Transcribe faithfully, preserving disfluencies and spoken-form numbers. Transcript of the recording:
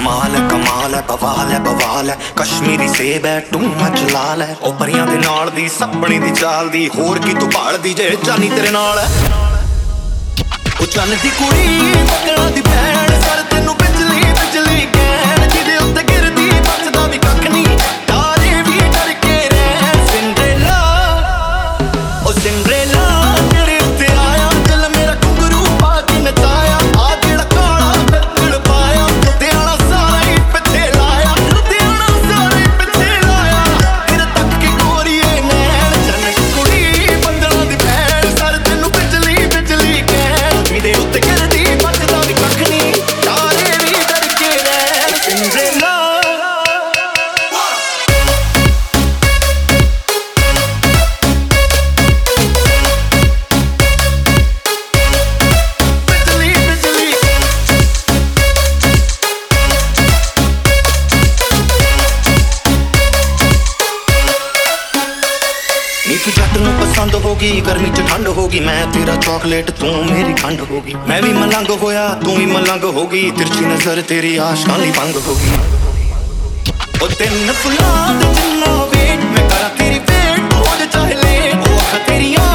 कमाल है कमाल है बवाल है बवाल है कश्मीरी सेब है टू मच लाल है ओ परियां दे नाल दी सपनी दी चाल दी होर की तू भाल दी जे जानी तेरे नाल है ओ चन्न दी कुड़ी बकरा दी भैन सर तेनू बिजली बिजली कहण जिदे उत्ते गिरदी बचदा भी कख नहीं तारे भी डर के रहन सिंड्रेला ओ सिंड्रेला तेरे उत्ते आया दिल मेरा घुंघरू पा के नचाया आ जेड़ा काला बिल्कुल पाया लुधियाना सारा ही पिछे लाया लुधियाना सारा ही पिछे लाया तेरे तक के गोरीए नैन चन्न दी कुड़ी बंदना दी भैन सर तेनू बिजली बिजली कहण मेरे उत्ते गिरदी बचदा भी कख नहीं तारे भी डर के रहन सिंड्रेला तू जट नूं पसंद होगी गर्मी च ठंड होगी मैं तेरा चॉकलेट तू मेरी खंड होगी मैं भी मलंग होया तू भी मलंग होगी तिरछी नजर तेरी आशां दी भंग होगी ओ तीन फुल्लां दे जिन्ना वेट मैं करा तेरी वेट तू अज चाहे लेट ओ अख तेरियां